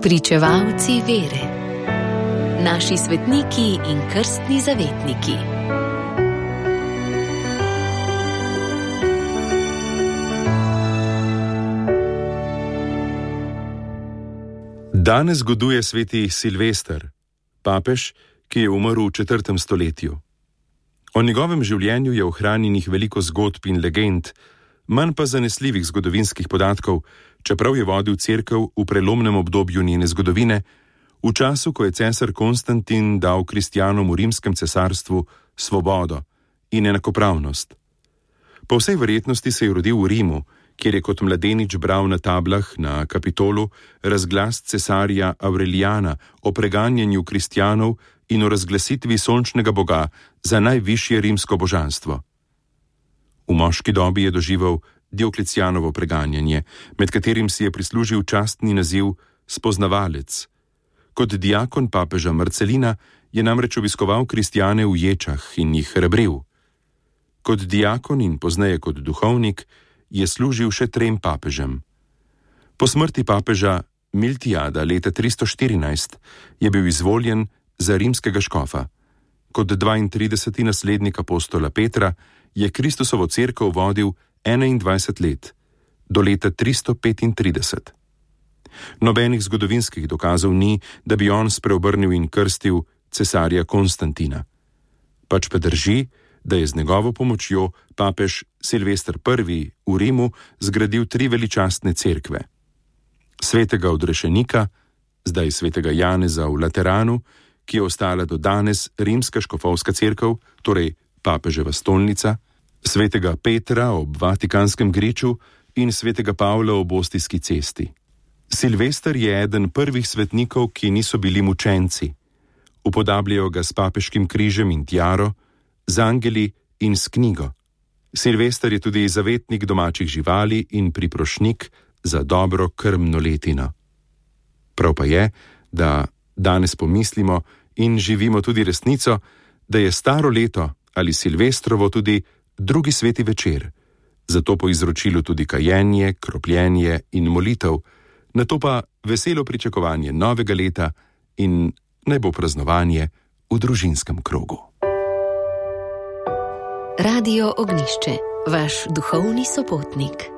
Pričevalci vere. Naši svetniki in krstni zavetniki. Danes goduje sveti Silvester, papež, ki je umrl v 4. stoletju. O njegovem življenju je ohranjenih veliko zgodb in legend, manj pa zanesljivih zgodovinskih podatkov, čeprav je vodil cerkev v prelomnem obdobju njene zgodovine, v času, ko je cesar Konstantin dal kristjanom v rimskem cesarstvu svobodo in enakopravnost. Po vsej verjetnosti se je rodil v Rimu, kjer je kot mladenič bral na tablah na Kapitolu razglas cesarja Aurelijana o preganjanju kristjanov in o razglasitvi sončnega boga za najvišje rimsko božanstvo. V moški dobi je doživel Dioklecianovo preganjanje, med katerim si je prislužil častni naziv spoznavalec. Kot diakon papeža Marcelina je namreč obiskoval kristjane v ječah in jih hrabril. Kot diakon in pozneje kot duhovnik je služil še 3 papežem. Po smrti papeža Miltijada leta 314 je bil izvoljen za rimskega škofa. Kot 32. naslednik apostola Petra je Kristusovo cerkev vodil 21 let, do leta 335. Nobenih zgodovinskih dokazov ni, da bi on spreobrnil in krstil cesarja Konstantina. Pač pa drži, da je z njegovo pomočjo papež Silvester I. v Rimu zgradil 3 veličastne cerkve. Svetega odrešenika, zdaj svetega Janeza v Lateranu, ki je ostala do danes rimska škofovska cerkev, torej papeževa stolnica, svetega Petra ob Vatikanskem griču in svetega Pavla ob Ostijski cesti. Silvester je eden prvih svetnikov, ki niso bili mučenci. Upodabljajo ga s papeškim križem in tiaro, z angeli in s knjigo. Silvester je tudi zavetnik domačih živali in priprošnik za dobro krmno letino. Prav pa je, da danes pomislimo in živimo tudi resnico, da je staro leto ali Silvestrovo tudi drugi sveti večer, zato po izročilu tudi kajenje, kropljenje in molitev, nato pa veselo pričakovanje novega leta in naj bo praznovanje v družinskem krogu. Radio Ognjišče, vaš duhovni sopotnik.